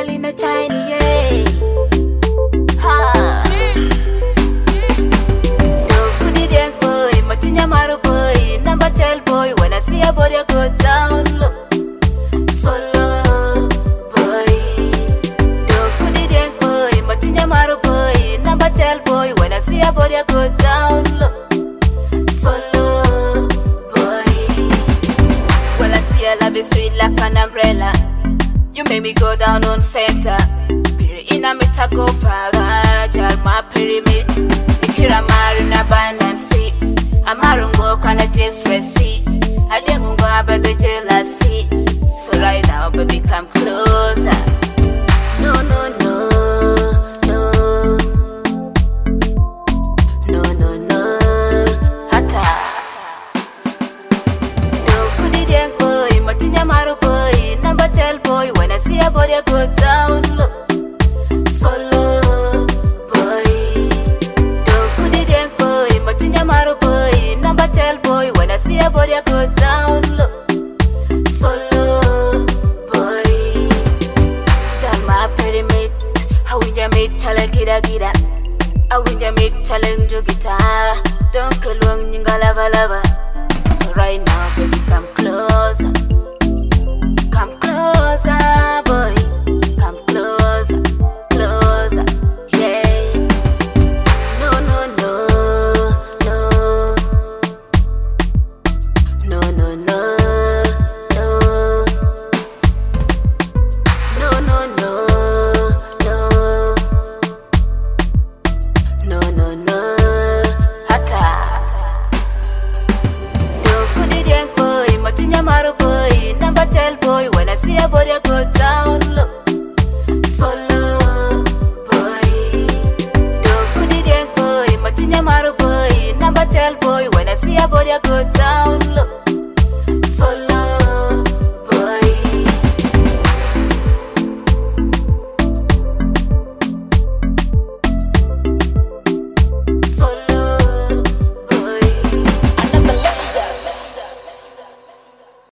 in a tiny, yeah. Ha. Don't put it in, boy. Machinya maru boy. Number tell boy. When I see a body, I go down low. Solo boy. Don't put it in, boy. Machinya maru boy. Number tell boy. When I see a body, I go down low. Solo boy. Well, I see a love is sweet like an umbrella. You make me go down on center. Piri ina mitako faraja my pyramid. Ikira marina banansi. Amarungo kana distressy. Aliangungo abada jealousy. So right now, baby, come closer. No, no, no, no. No, no, no. Hata. Don't put it in, boy. Machinya maru boy. Number tell boy. When I see a body, I go down low. Solo boy. Don't put it in, boy. Machinya maru boy. Number tell boy. When I see a body, I go down low. Solo boy. Tell my pyramid. How we jam it, tell it, gira gira. How we jam it, tell him to guitar. Don't kill one, you got lava lava. So right now, baby, come closer. Come closer, boy. Come closer, closer, yeah. No, no, no, no. No, no, no, no. No, no, no, no. No, no, no. Hata. Don't put it in, boy. Machinya maru boy. Number tell boy. When I see a body, I go down low. Solo boy. Don't put it in, boy. Machinya maru boy. Number tell boy. When I see a body, I go down low.